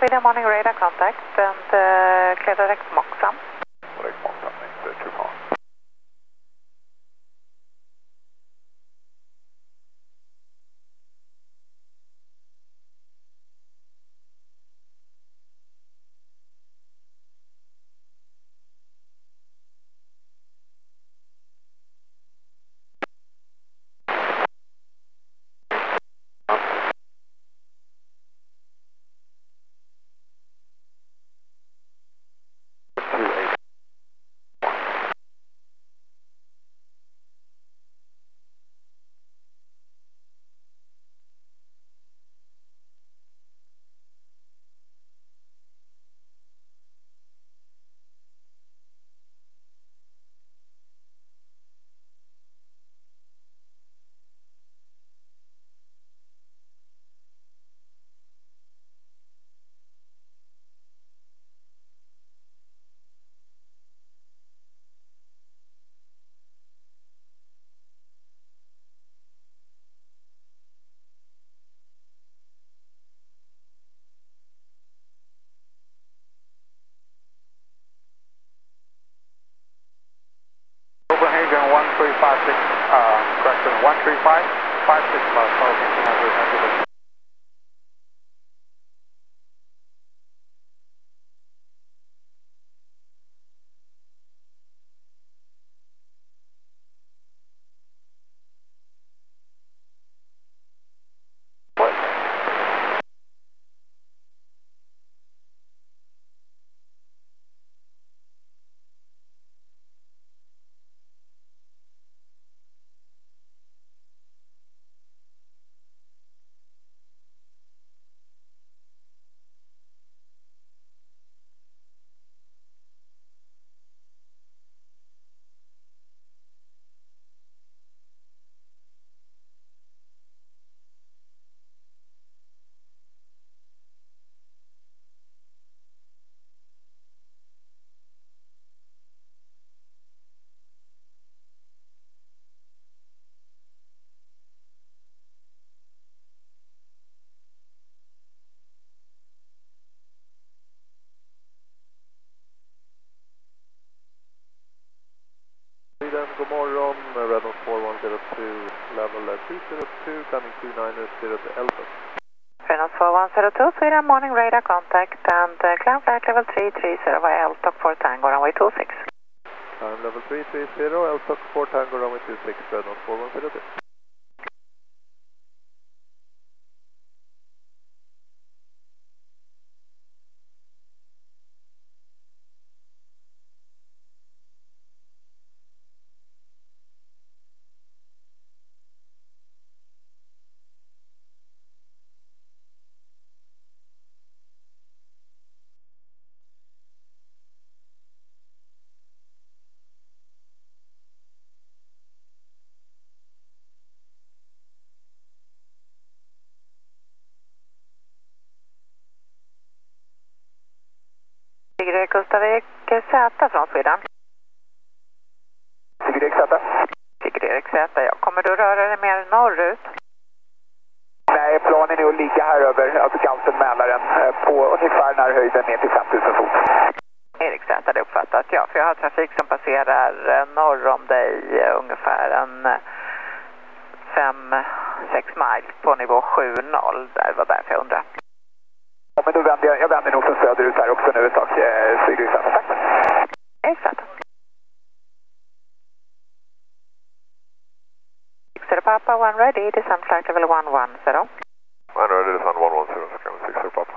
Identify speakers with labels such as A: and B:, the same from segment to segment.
A: Sweden morning radar contact and clear direct Moxham.
B: Direct Moxham, next 2 cars. Copenhagen 1356, correction 135, 56 miles, Copenhagen 100. God morgon, Redon 4102, level 202, coming 29 to Elton.
A: Redon 4102, Sweden morning radar contact and climb flight level 330 via LTOC 4 Tango runway 26.
B: Climb level 330, LTOC 4 Tango runway 26, Redon 4102.
A: Sigrid Gustav Erik Z från Sweden.
B: Sigrid Erik Z.
A: Sigrid Erik Z, ja. Kommer du röra dig mer norrut?
B: Nej, planen är att ligga här över kanten Mälaren på ungefär den här höjden ner till 5000 fot.
A: Erik Z hade uppfattat, ja. För jag har trafik som passerar norr om dig ungefär en 5-6 miles på nivå 7-0. Det var därför jag undrar.
B: Ja, men då jag vänder nog från söderut här också nu ett tag. Sigrid Z, tack.
A: Exakt. Papa, one ready, descent flight level 110.
B: One ready, descent 110, second 6 Papa.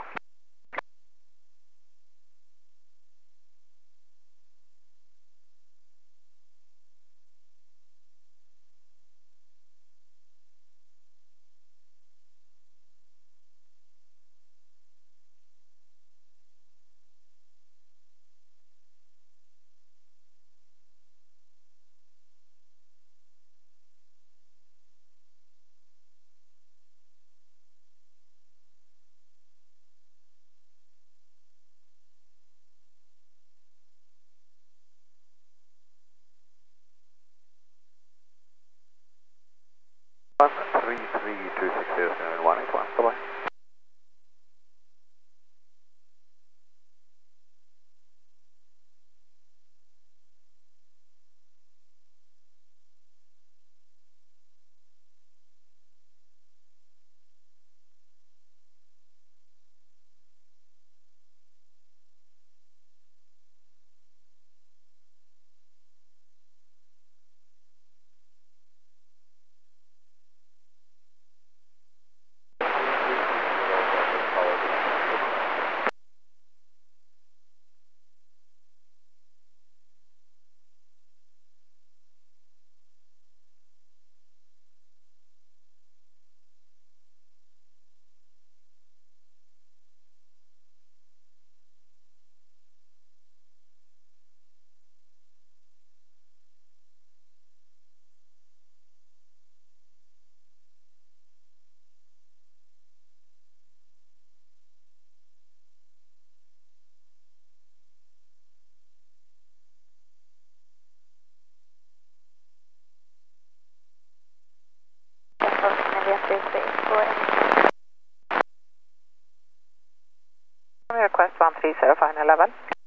A: 130 final level.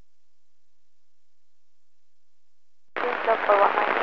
C: Slope for 19.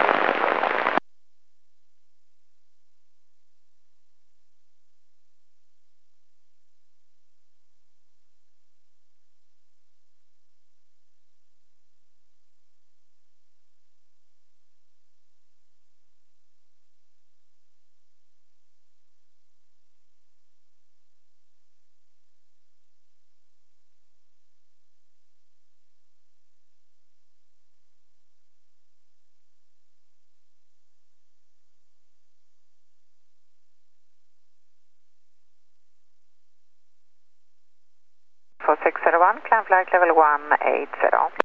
A: For 601, climb flight level 180.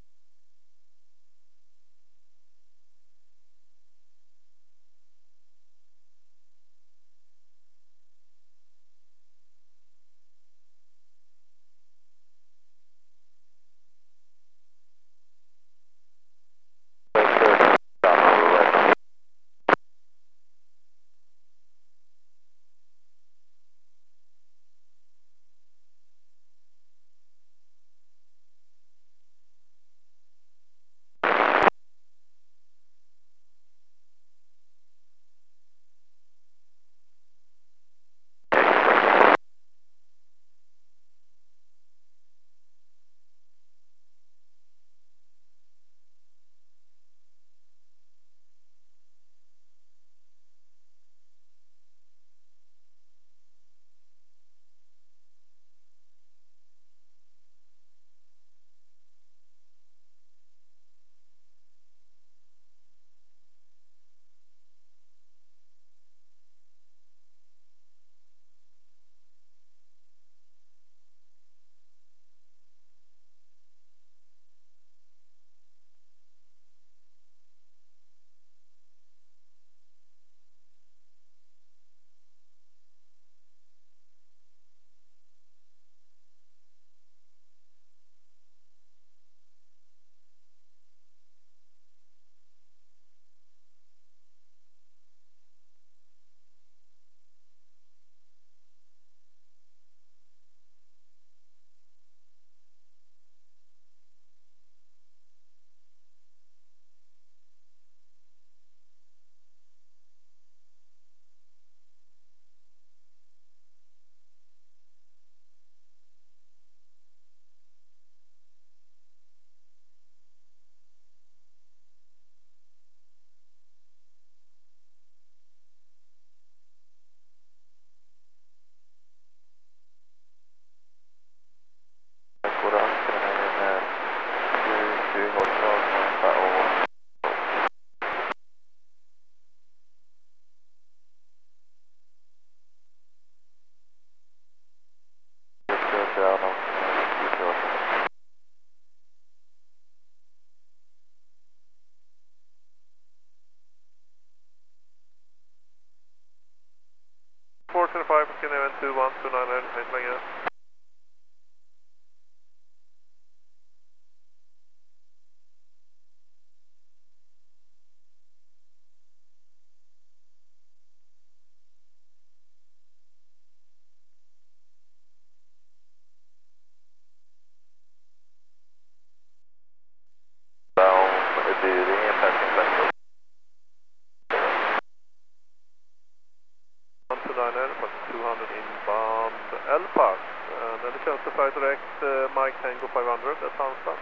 D: Mike Tango 500 at Halmstad.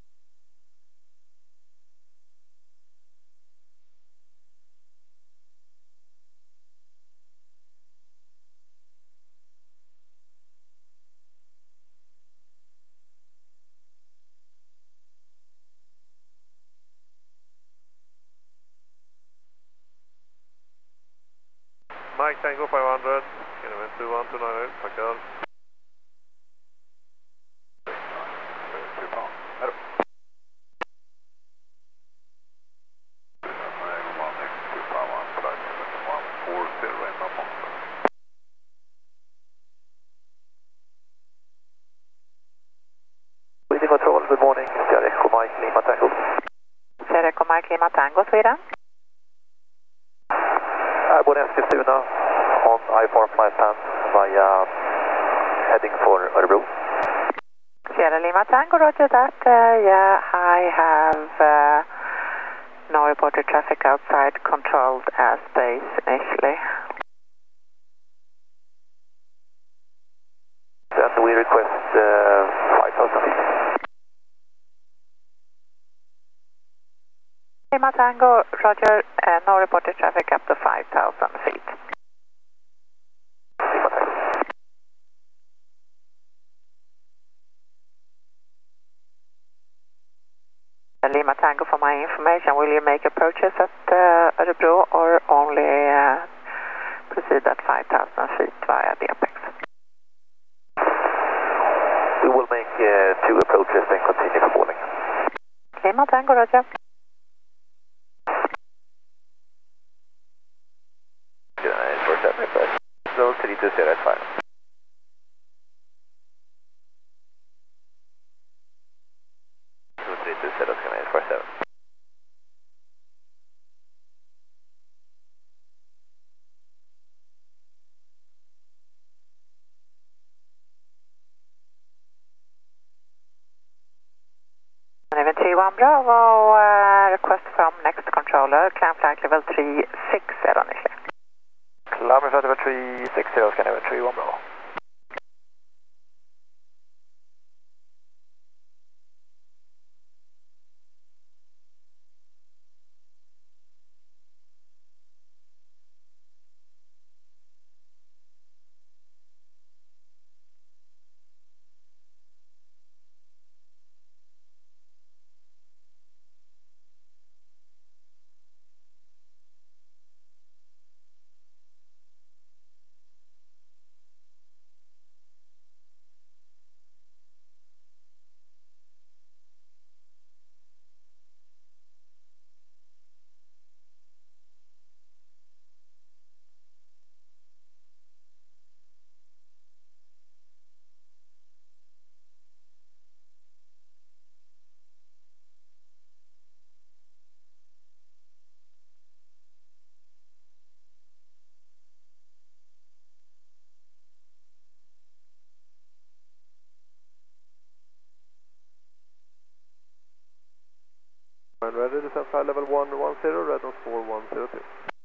D: Mike Tango 500, Kilometer 2129, tackar.
B: Control, good morning, Sierra Echo Mike Lima Tango.
A: Sierra Echo Mike Lima Tango, Sweden.
B: Airborne Eskilstuna on I-4 flight plan via heading for Örebro.
A: Sierra Lima Tango, roger that. Yeah, I have no reported traffic outside controlled airspace initially.
B: Then we request 5,000 feet.
A: Lima Tango, roger, no reported traffic up to 5,000 feet.
B: Lima Tango.
A: Lima Tango, for my information, will you make a purchase at Örebro or only proceed at 5,000 feet via the apex?
B: We will make 2 approaches and continue falling.
A: Lima Tango, roger.
B: So 320, that's fine. So 320, that's going to 47.
A: Even 31 Bravo, request from next controller, climb flight level 360 initially.
B: Climb flight level 360, Scandinavian 31 Bravo.
D: When ready, descend flight level 110, red on 4102.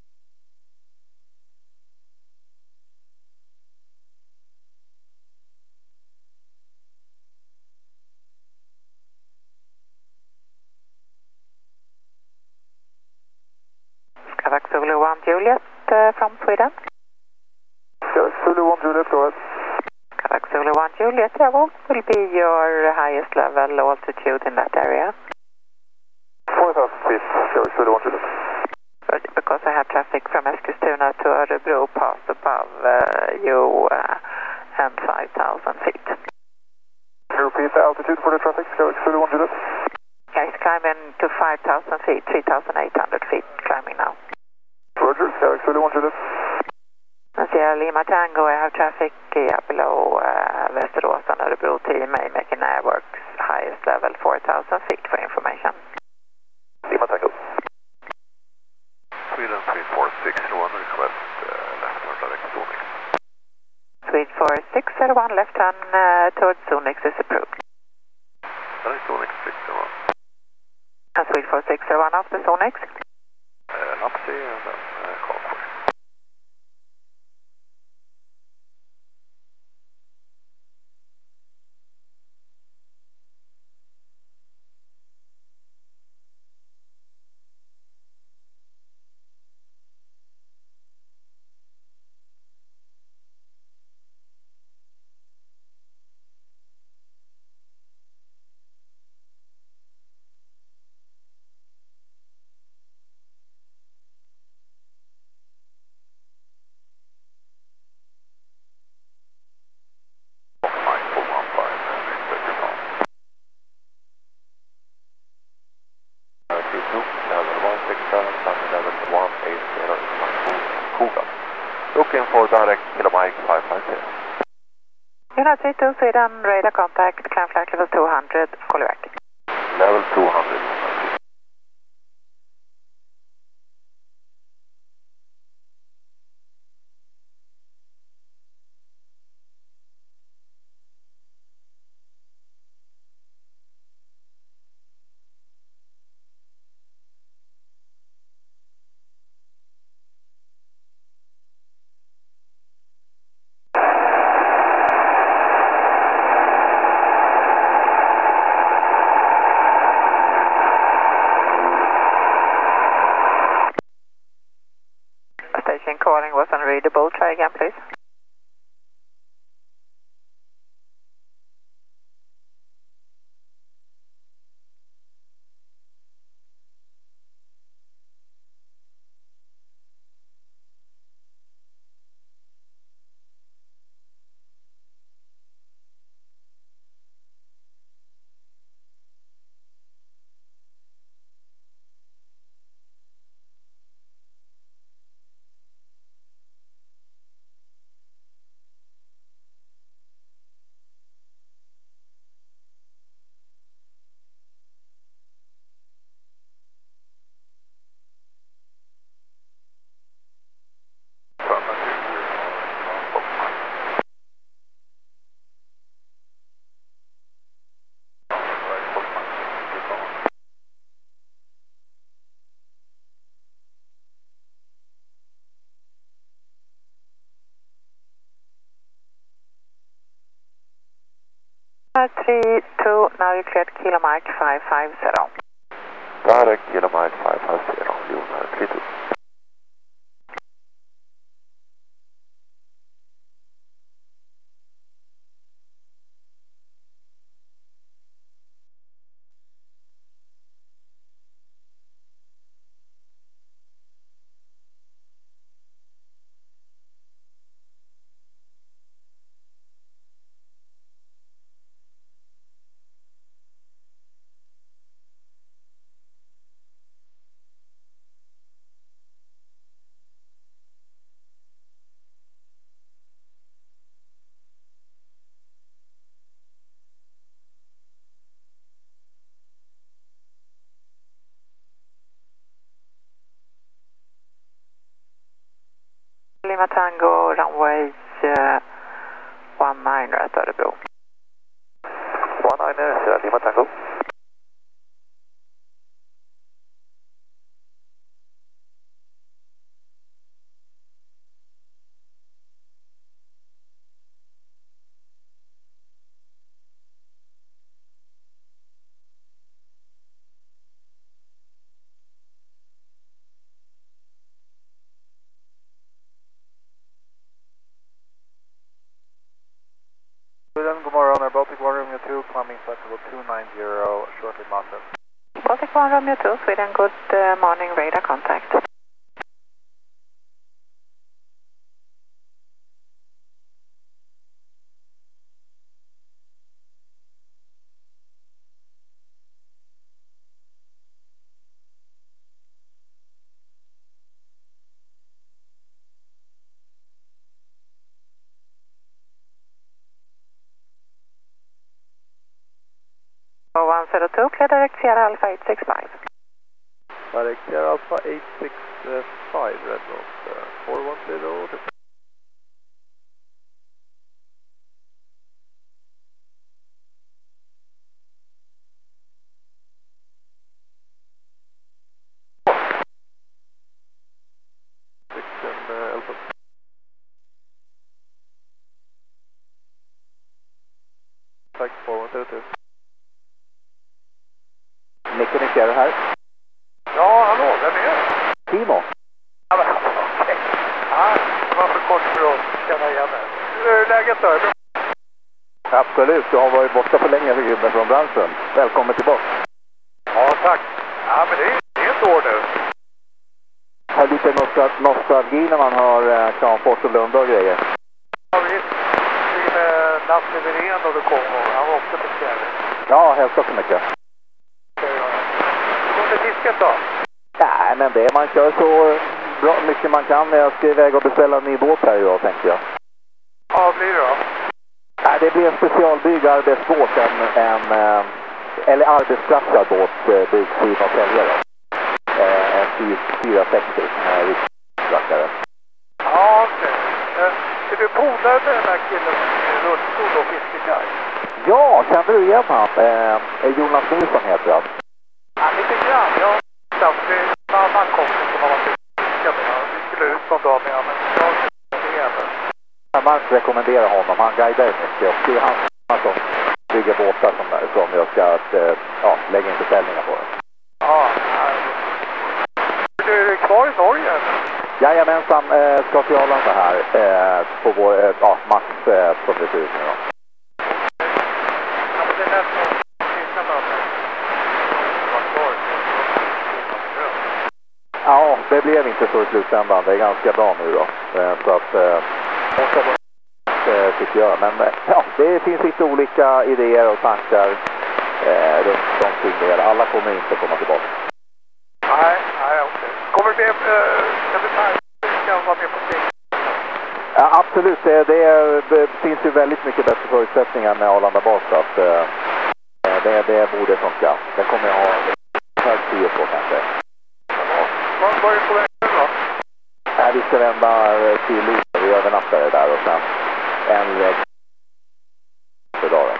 A: Kavak Zulu 1 Juliet from Sweden.
B: Zulu 1 Juliet, go ahead.
A: Kavak Zulu 1 Juliet, what will be your highest level altitude in that area?
B: 4,000 feet, Zulu 1 Juliet.
A: Because I have traffic from Eskilstuna to Örebro pass above you and 5,000 feet.
B: Can you repeat the altitude for the traffic, Zulu 1 Juliet?
A: Yeah, it's climbing to 5,000 feet, 3,800 feet climbing now.
B: Roger, Zulu 1 Juliet.
A: Sierra Lima Tango, I have traffic below Västerås and Örebro TMA making airworks highest level 4,000 feet for information.
B: Lima Tango.
D: Sweden 3461, request left turn direct Zonix.
A: Swede 4601, left turn towards Zonix is approved.
D: Direct Zonix 61.
A: And Swede 4601 after Zonix.
D: Lapsi and then call for you. Looking for direct Kilomic 550.
A: United 2 Sweden, radar contact, climb flight level 200, call you back.
D: Level 200.
A: unreadable. Try again, please. Three, two, now you cleared Kilo Mike 550.
D: Där är Kilo Mike 550, Luna 32.
A: Lima Tango, runway 19 rätt Örebro.
D: 19 Lima Tango. God morgon, Baltic 1 Romeo 2, climbing flexible 290, shortly master.
A: Baltic 1 Romeo 2, Sweden, good morning, radar contact. Oh, 102, clear direct Sierra Alpha 865.
D: Direct Sierra Alpha 865, Red Rose 410. Alpha. Tack, 410.
B: Micke är det här.
D: Ja, hallå, vem är det?
B: Timo.
D: Ja, men okej. Ja, det var för kort för att känna igen det. Hur är läget då?
B: Absolut, du har varit borta för länge från branschen. Välkommen tillbaka.
D: Ja, tack. Ja, men det är ett år nu.
B: Har lite nostalgi när man har Kramfors och Lund och grejer.
D: Ja, visst. Vi med Lasse Wirén och det kom och han var också på fjärde.
B: Ja, hälsa så mycket.
D: Fisket då?
B: Nej, men det man kör så bra, mycket man kan. Jag ska iväg och beställa en ny båt här idag, tänkte jag.
D: Ja, blir det då?
B: Nej, det blir en specialbyggd arbetsbåt, eller arbetsplatsad båt, byggd i Norrtälje då. En 460 rikstrackare.
D: Ja, okej. Är du polare med den här killen med rullstol och fiskeguide?
B: Ja, kände du igen han? Jonas Nilsson heter han.
D: Ja, lite grann. Jag det är en annan kompis som har varit fiskad med. Vi skulle ut någon dag med honom, men jag känner igen det.
B: Man rekommenderar honom. Han guidar mycket och det är han som bygger båtar som jag ska lägga in beställningar på.
D: Ja, du är kvar i Norge?
E: Jajamensan, ska till Arlanda här på vår Max som det ser ut nu då.
D: Ja, men det lät som sista mötet.
E: Ja, det blev inte så i slutändan. Det är ganska bra nu då. Så att, tycker jag. Men ja, det finns lite olika idéer och tankar runt omkring det hela. Alla kommer inte komma tillbaka.
D: Nej, okej. Kommer det bli kan vara med på ting?
E: Ja, absolut. Det finns ju väldigt mycket bättre förutsättningar med Arlanda bas. Så att det borde funka. Det kommer jag ha hög tid på kanske.
D: Var är det på väg nu då?
E: Vi ska vända till Luleå. Vi övernattar det där och sen en väg för dagen.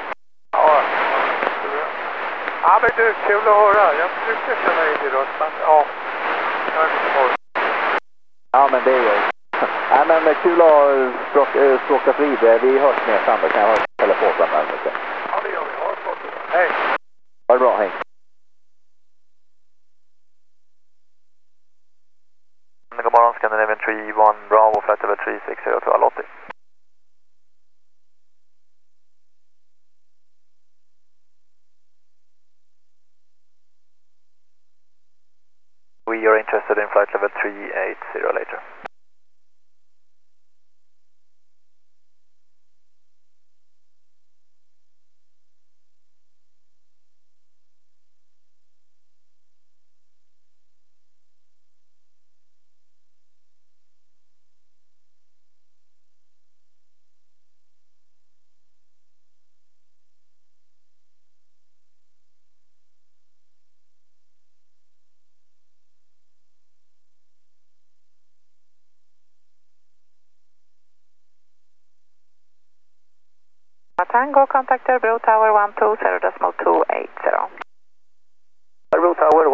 D: Ja, men du, kul att höra. Jag brukar känna in i rösten. Ja, jag är lite morgon.
E: Ja, men det är ju... Nej, men kul att språka frid. Vi hörs mer sen då. Kan jag höra telefonen här mycket?
D: Ja, det gör vi. Ha det gott. Hej.
E: Ha det bra, hej.
F: God morgon, Scandinavian 31 Bravo, flight level 360 to Alotti. We are interested in flight level 380 later.
A: Tango, contact Örebro Tower 120.280.
F: Örebro Tower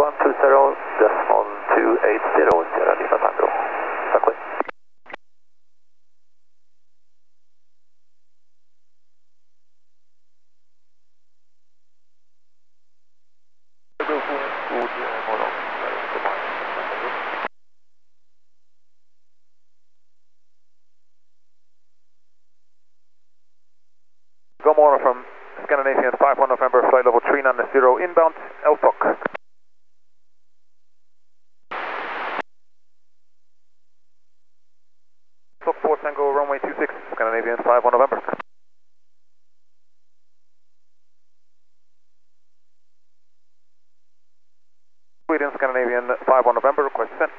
F: 120.280, Sierra Lima Tango. Tack själv.
E: God morgon from Scandinavian 51 November, flight level 390 inbound, LFOC. Fox 4 Tango, runway 26, Scandinavian 51 November. Sweden, Scandinavian 51 November, request sent.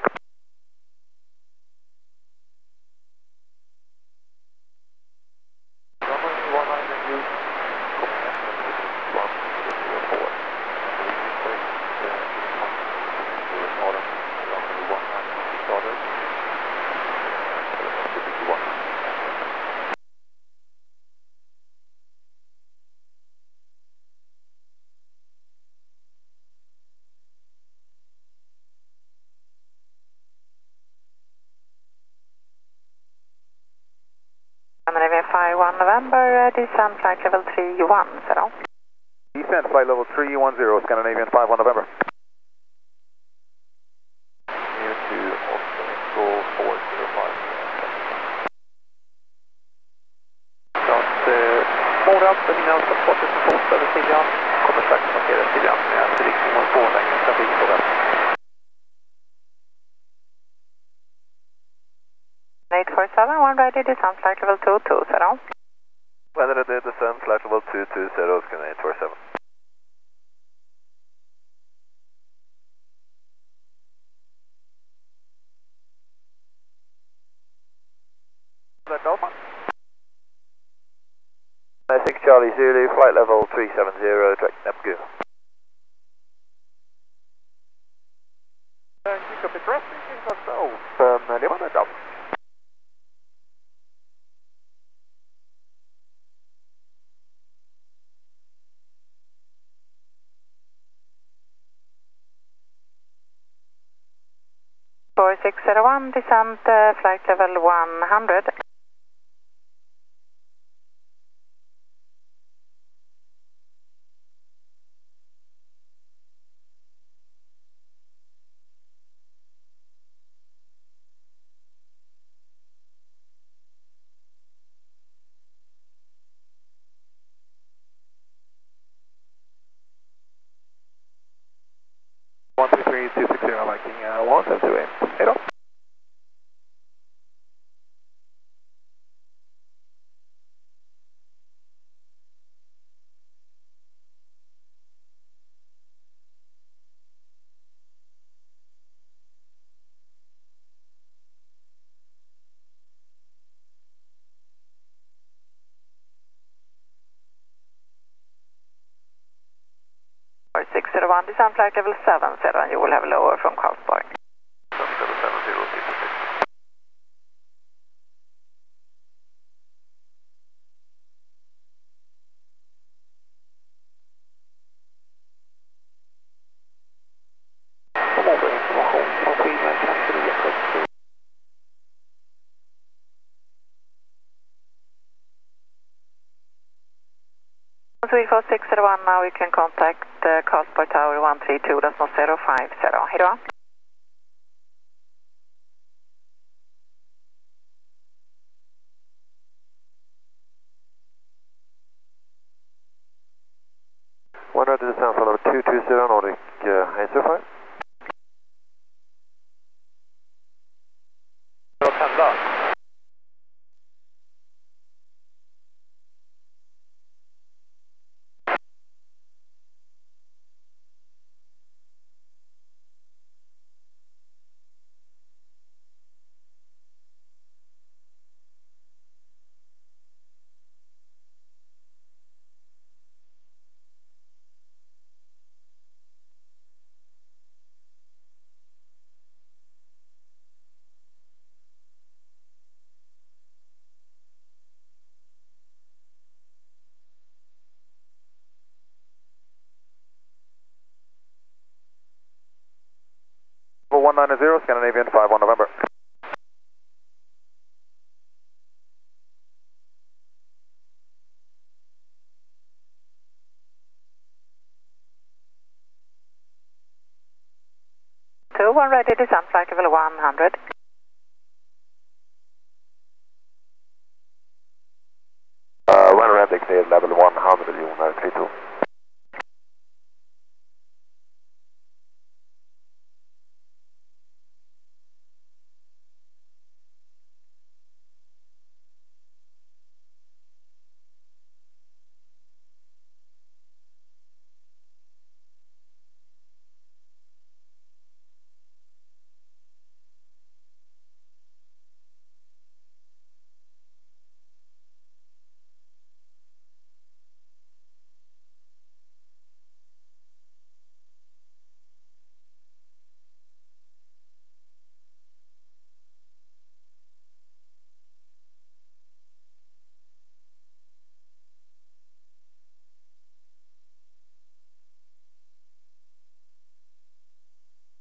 A: Scandinavian 51 November, descent flight level 310.
E: Descent flight level 310, Scandinavian 51 November.
F: New to Oslo 405. Morgon, Berlin transporter som fot över Siljan. Kommer strax passera Siljan med riktning mot Borlänge, trafik på väst.
A: 847, one ready, descent flight level 220.
F: Weather at the descent flight level 220, Scandinavian 847.
E: Delta?
F: 6 Charlie Zulu, flight level 370, direct Neptune.
E: Keep up the thrust, ourselves, Lima Delta.
A: For 601, descent flight level 100.
F: 133 260 Viking 1728. Hej då.
A: For 601, descent flight level 70, and you will have lower from Karlsborg.
F: Level 70, information från Finland 5970.
A: Sweet for 601, now you can contact Karlsborg Tower 132.050. Hej då.
F: One right to descent for level 220 Nordic Hazelfire. Level 190 Scandinavian 51 November.
A: Two, one ready, descent flight level 100.